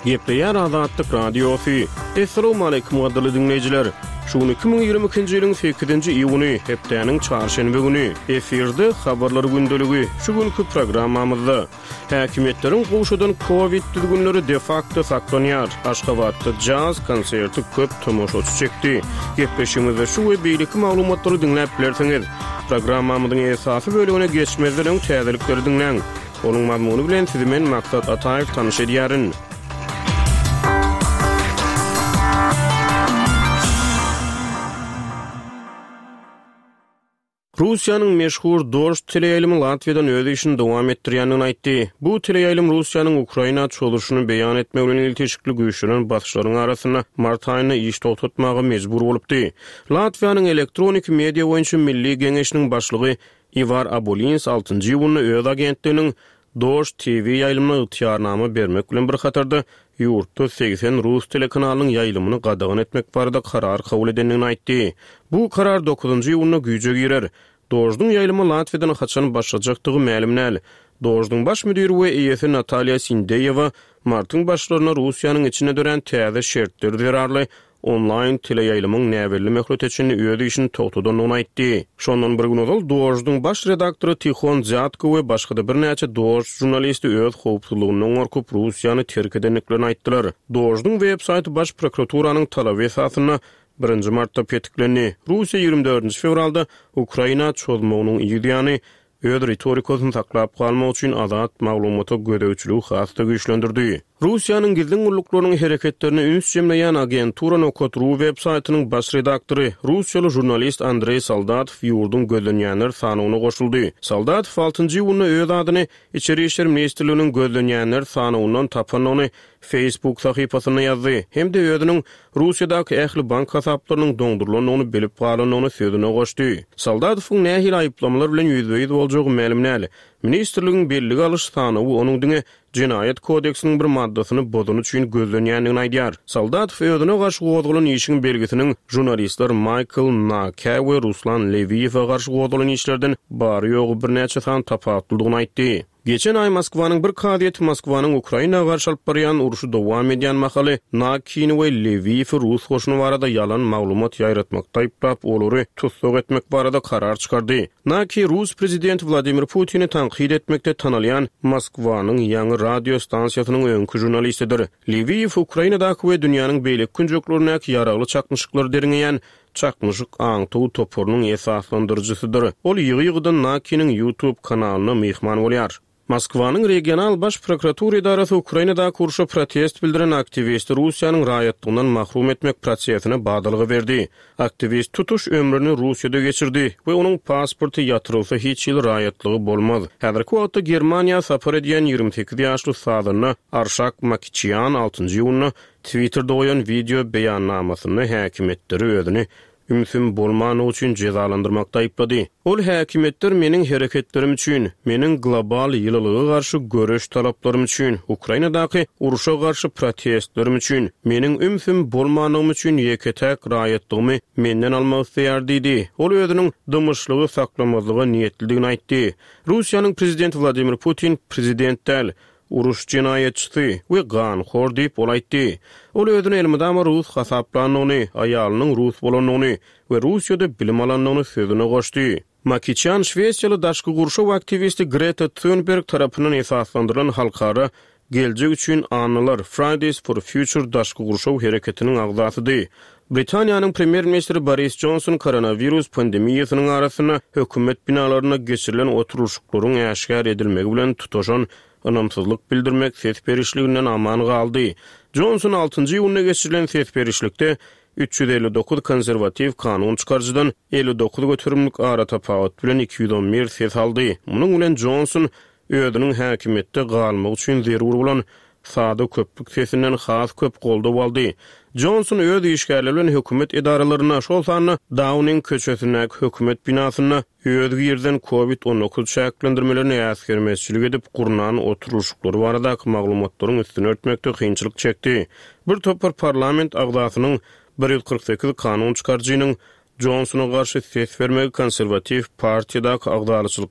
Gepleyer Azatlyk Radiosu. Assalamu alaykum wadylly dinleyijiler. Şunu 2022-nji ýylyň 8-nji iýuny hepdeniň çarşenbe güni efirde habarlar gündöligi şu günkü programmamyzda häkimetleriň goşudan Covid düzgünleri de facto saklanýar. Aşgabatda jazz konserti köp tomoşaçy çekdi. Gepleşigimizde şu we beýleki maglumatlary dinläp bilersiňiz. Programmamyzyň esasy bölügine geçmezden täzelikleri dinleň. Onuň mazmuny bilen sizi men Maksat Ataýew tanyş edýärin. Rusiýanyň meşhur Dost teleýalymy Latviýadan öz işini dowam etdirýänini aýtdy. Bu teleýalym Rusiýanyň Ukraina çoluşyny beýan etmek bilen ilişikli güýçlenen basyşlaryň arasyna mart aýyna iş togtatmagy mejbur bolupdy. Latviýanyň elektronik media boýunça milli geňeşiniň başlygy Ivar Abolins 6-njy ýylyny öz agentliginiň Dost TV ýaýlymagyna ýetýärnama bermek bilen bir hatarda ýurtda 80 Rus telekanalynyň ýaýlymyny gadagyn etmek barada karar kabul edenini aýtdy. Bu karar 9-njy ýylyna güýje girer. Dojdyň ýaýlymy Latviýadan haçan başlajakdygy ma'lum näl. Dojdyň baş müdiri we eýesi Natalya Sindeýewa martyň başlaryna Rusiýanyň içine dören täze şertler zerarly online teleýaýlymyň näwelli mehluk etjini öýde işini togtadygyny aýtdy. Şondan bir gün ol Dojdyň baş redaktory Tihon Zyatko we başga bir näçe Doj jurnalisti öz howpsuzlygyny gorkup Rusiýany terk edenliklerini aýtdylar. Dojdyň web-saýty baş prokuraturynyň talaby esasyna 1 martda petiklendi. Rusiýa 24 fevralda Ukraina çözmeginiň ýygyny öz retorikasyny saklap galmak üçin azat maglumata gödäwçiligi hasda güýçlendirdi. Rusiýanyň gizli guruluklarynyň hereketlerini üns jemleýän agentura Nokotru web-saýtynyň baş redaktory Rusiýaly jurnalist Andrey Soldatov ýurdun gözlenýänler sanyna goşuldy. Soldatov 6-njy ýylyny öz adyny İçeri işler ministrliginiň gözlenýänler sanynyň tapanyny Facebook sahypasyna ýazdy. Hem de özüniň Rusiýadaky ähli bank hasaplarynyň doňdurulanyny bilip galanyny sözüne goşdy. Soldatowyň nähil aýyplamalar bilen ýüzbeýiz boljagy ma'lum näl. Ministrligiň belli galyş sanyny onuň diňe Cinayet kodeksiniň bir maddasyny bozun üçin gözlenýänini aýdýar. Soldatow özüne garşy goýulan işiň belgisiniň jurnalistler Michael Naka we Ruslan Leviýewe garşy goýulan işlerden bary ýogy bir näçe san tapatlydygyny aýtdy. Geçen ay Moskwanyň bir kadiýeti Moskwanyň Ukraina garşy alyp barýan uruşy dowam edýän mahaly Nakyny we Leviýew Rus goşuny barada ýalan maglumat ýaýratmakda aýplap olary tutsak etmek barada karar çykardy. Naky Rus prezidenti Vladimir Putin'i tanqid etmekde tanalýan Moskwanyň ýangy radio stansiýasynyň öňkü jurnalistidir. Leviýew Ukrainadaky we dünýäniň beýlek künjeklerine ýaragly çakmyşyklar deriňeýän çakmyşyk aňtyw toporunyň esaslandyrjysydyr. Ol ýygy-ýygydan Nakynyň YouTube kanalyna mehman bolýar. Moskwanyň regional baş prokuratura idarasy Ukrainada kurşa protest bildiren aktivisti Rusiýanyň raýatlygyndan mahrum etmek prosesine badalygy berdi. Aktivist tutuş ömrüni Rusiýada geçirdi we onuň pasporty ýatyrylsa hiç ýyl raýatlygy bolmaz. Häzirki wagtda Germaniýa sapar edýän 28 ýaşly Sadyna Arşak Makiçyan 6-njy ýylyny Twitterda goýan video beýannamasyny häkimetleri özüni ümsün bolmany üçin cezalandyrmakda aýplady. Ol häkimetler meniň hereketlerim üçin, meniň global ýylylyga garşy görüş talaplarym üçin, Ukrainadaky uruşa garşy protestlerim üçin, meniň ümsün bolmanygym üçin ýeketek raýatlygymy menden almak isleýär diýdi. Ol özüniň dymyşlygy saklamazlyga niýetliligini aýtdy. Rusiýanyň prezidenti Vladimir Putin prezidentdäl uruş cinayetçisi we ganxor diýip olaýtdy. Ol özüni elmydama Rus hasaplanyny, aýalynyň Rus bolanyny we Rusiýada bilim alanyny sözüne goşdy. Makiçyan Şwesiýaly daşky gurşaw aktivisti Greta Thunberg tarapyndan esaslandyrylan halkara geljek üçin anılar Fridays for Future daşky gurşaw hereketiniň agzasydy. Britaniýanyň premier ministri Boris Johnson koronavirus pandemiýasynyň arasyna hökümet binalaryna geçirilen oturuşyklaryň äşkar edilmegi bilen tutaşan anamsızlyk bildirmek sesberişliginden aman galdy. Johnson 6-njy ýylyna geçirilen sesberişlikde 359 konservativ kanun çykarjydan 59 götürümlik ara tapagat bilen 211 ses aldy. Munyň bilen Johnson özüniň häkimetde galmak üçin zerur bolan sada köplük sesinden has köp golda boldy. Johnson öz işgärleri bilen hökümet idaralaryna şol sany Downing köçesindäki hökümet binasyna öz ýerden Covid-19 şäklendirmelerini ýaskermezçilik edip gurunan oturuşyklary baradaky maglumatlaryň üstüne örtmekde kynçylyk çekdi. Bir topar parlament agdasynyň 148 kanun çykarjynyň Johnson'a garşy ses vermegi konservativ partiýadaky agdalyçylyk